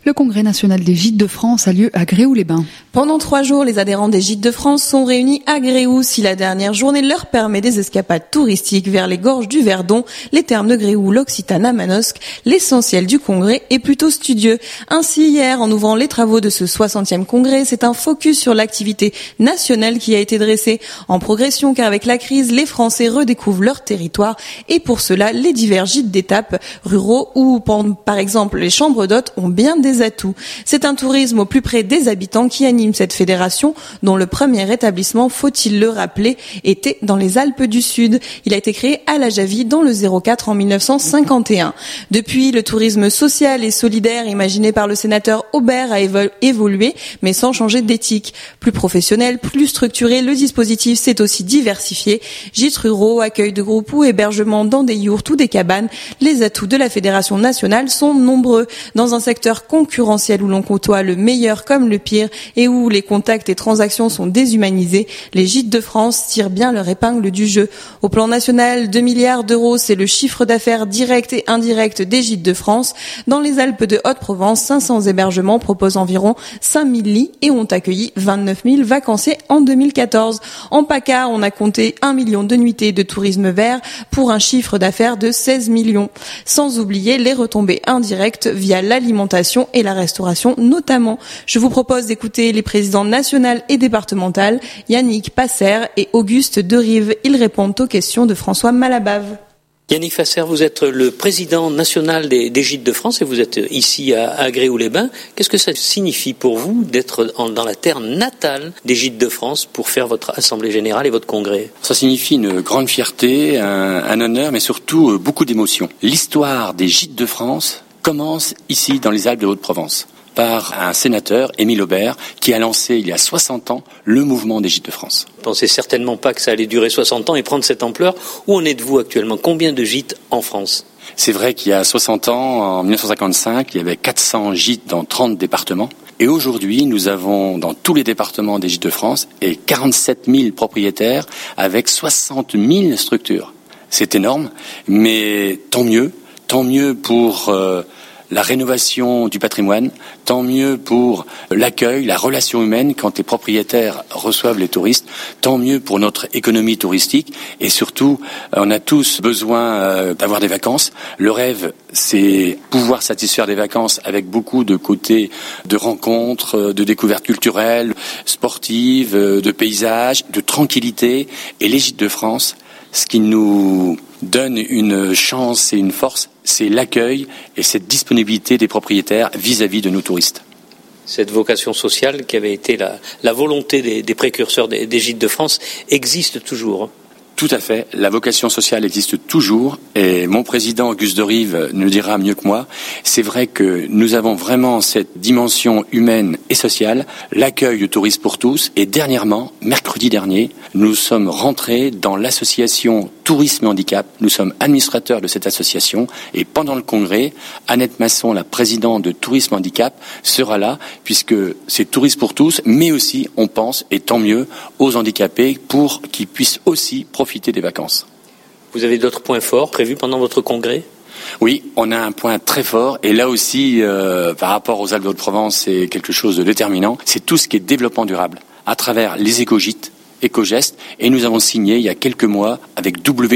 Le Congrès national des Gîtes de France a lieu à Gréoux-les-Bains. Pendant 3 jours, les adhérents des Gîtes de France sont réunis à Gréoux. Si la dernière journée leur permet des escapades touristiques vers les gorges du Verdon, les termes de Gréoux, l'Occitana, Manosque, l'essentiel du congrès est plutôt studieux. Ainsi, hier, en ouvrant les travaux de ce 60e congrès, c'est un focus sur l'activité nationale qui a été dressé. En progression, car avec la crise, les Français redécouvrent leur territoire et pour cela, les divers gîtes d'étape ruraux ou, par exemple, les chambres d'hôtes ont bien des atouts. C'est un tourisme au plus près des habitants qui anime cette fédération, dont le premier établissement, faut-il le rappeler, était dans les Alpes du Sud. Il a été créé à la Javie dans le 04 en 1951. Depuis, le tourisme social et solidaire imaginé par le sénateur Aubert a évolué, mais sans changer d'éthique. Plus professionnel, plus structuré, le dispositif s'est aussi diversifié. Gîtes ruraux, accueil de groupes ou hébergement dans des yourtes ou des cabanes, les atouts de la fédération nationale sont nombreux. Dans un secteur concurrentiel où l'on côtoie le meilleur comme le pire et où les contacts et transactions sont déshumanisés, les Gîtes de France tirent bien leur épingle du jeu. Au plan national, 2 milliards d'euros, c'est le chiffre d'affaires direct et indirect des Gîtes de France. Dans les Alpes de Haute-Provence, 500 hébergements proposent environ 5000 lits et ont accueilli 29 000 vacanciers en 2014. En PACA, on a compté 1 million de nuitées de tourisme vert pour un chiffre d'affaires de 16 millions. Sans oublier les retombées indirectes via l'alimentation et la restauration notamment. Je vous propose d'écouter les présidents national et départemental, Yannick Passer et Auguste Derive. Ils répondent aux questions de François Malabave. Yannick Passer, vous êtes le président national des Gîtes de France et vous êtes ici à Gréoux-les-Bains. Qu'est-ce que ça signifie pour vous d'être dans la terre natale des Gîtes de France pour faire votre assemblée générale et votre congrès? Ça signifie une grande fierté, un honneur, mais surtout beaucoup d'émotions. L'histoire des Gîtes de France commence ici dans les Alpes de Haute-Provence par un sénateur, Émile Aubert, qui a lancé il y a 60 ans le mouvement des Gîtes de France. Vous ne pensez certainement pas que ça allait durer 60 ans et prendre cette ampleur. Où en êtes-vous actuellement? Combien de gîtes en France? C'est vrai qu'il y a 60 ans, en 1955, il y avait 400 gîtes dans 30 départements. Et aujourd'hui, nous avons dans tous les départements des Gîtes de France et 47 000 propriétaires avec 60 000 structures. C'est énorme, mais tant mieux pour la rénovation du patrimoine, tant mieux pour l'accueil, la relation humaine quand les propriétaires reçoivent les touristes, tant mieux pour notre économie touristique et surtout, on a tous besoin d'avoir des vacances. Le rêve, c'est pouvoir satisfaire des vacances avec beaucoup de côtés de rencontres, de découvertes culturelles, sportives, de paysages, de tranquillité. Et les Gîtes de France, ce qui nous donne une chance et une force, c'est l'accueil et cette disponibilité des propriétaires vis-à-vis de nos touristes. Cette vocation sociale qui avait été la volonté des précurseurs des Gîtes de France existe toujours. Tout à fait, la vocation sociale existe toujours et mon président Auguste Derive nous le dira mieux que moi. C'est vrai que nous avons vraiment cette dimension humaine et sociale, l'accueil de touristes pour tous et dernièrement, mercredi dernier, nous sommes rentrés dans l'association Tourisme et Handicap. Nous sommes administrateurs de cette association et pendant le congrès, Annette Masson, la présidente de Tourisme et Handicap, sera là puisque c'est tourisme pour tous, mais aussi, on pense, et tant mieux, aux handicapés pour qu'ils puissent aussi profiter des vacances. Vous avez d'autres points forts prévus pendant votre congrès ? Oui, on a un point très fort et là aussi, par rapport aux Alpes de Haute-Provence, c'est quelque chose de déterminant. C'est tout ce qui est développement durable à travers les éco-gîtes, éco-gestes et nous avons signé il y a quelques mois avec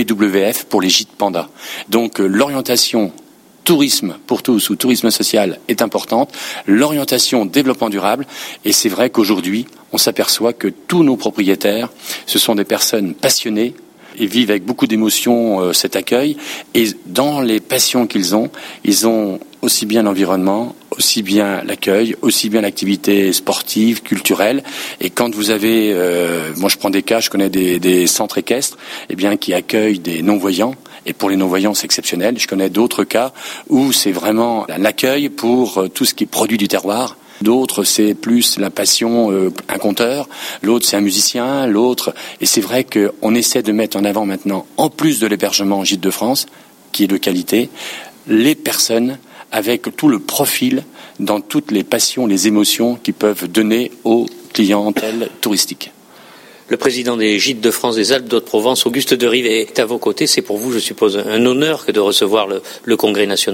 WWF pour les gîtes Panda. Donc l'orientation tourisme pour tous ou tourisme social est importante, l'orientation développement durable et c'est vrai qu'aujourd'hui on s'aperçoit que tous nos propriétaires ce sont des personnes passionnées et vivent avec beaucoup d'émotion cet accueil et dans les passions qu'ils ont, ils ont aussi bien l'environnement, aussi bien l'accueil, aussi bien l'activité sportive, culturelle. Et quand vous avez, moi je prends des cas, je connais des centres équestres, eh bien qui accueillent des non-voyants. Et pour les non-voyants, c'est exceptionnel. Je connais d'autres cas où c'est vraiment l'accueil pour tout ce qui est produit du terroir. D'autres, c'est plus la passion, un conteur. L'autre, c'est un musicien. L'autre, et c'est vrai qu'on essaie de mettre en avant maintenant, en plus de l'hébergement en Gîtes de France, qui est de qualité, les personnes avec tout le profil dans toutes les passions, les émotions qu'ils peuvent donner aux clientèles touristiques. Le président des Gîtes de France des Alpes d'Haute-Provence, Auguste Derive, est à vos côtés. C'est pour vous, je suppose, un honneur que de recevoir le Congrès national.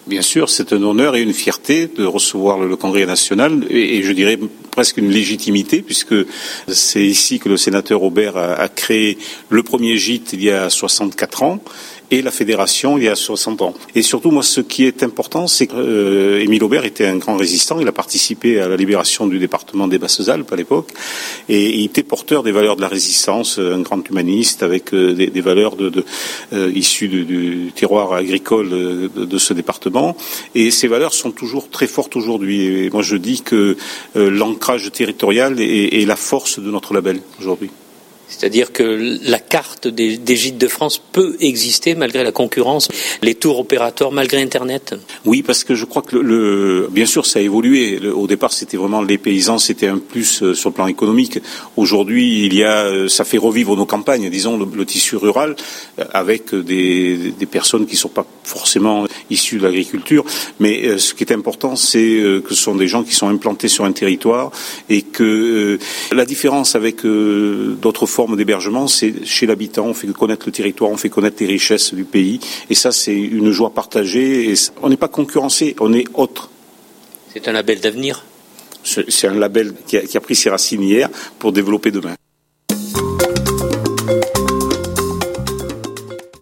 Bien sûr, c'est un honneur et une fierté de recevoir le Congrès national et je dirais presque une légitimité puisque c'est ici que le sénateur Aubert a créé le premier gîte il y a 64 ans et la fédération il y a 60 ans. Et surtout, moi, ce qui est important, c'est qu'Émile Aubert était un grand résistant. Il a participé à la libération du département des Basses-Alpes à l'époque et il était porteur des valeurs de la résistance, un grand humaniste avec des valeurs issues du terroir agricole de ce département. Et ces valeurs sont toujours très fortes aujourd'hui. Et moi, je dis que l'ancrage territorial est la force de notre label aujourd'hui. C'est-à-dire que la carte des gîtes de France peut exister malgré la concurrence, les tours opérateurs, malgré Internet. Oui, parce que je crois que bien sûr, ça a évolué. Au départ, c'était vraiment les paysans, c'était un plus sur le plan économique. Aujourd'hui, ça fait revivre nos campagnes, disons, le tissu rural, avec des personnes qui ne sont pas forcément issues de l'agriculture. Mais ce qui est important, c'est que ce sont des gens qui sont implantés sur un territoire et que la différence avec d'autres formes d'hébergement, c'est chez l'habitant, on fait connaître le territoire, on fait connaître les richesses du pays, et ça c'est une joie partagée, et on n'est pas concurrencé, on est autre. C'est un label d'avenir. C'est un label qui a pris ses racines hier pour développer demain.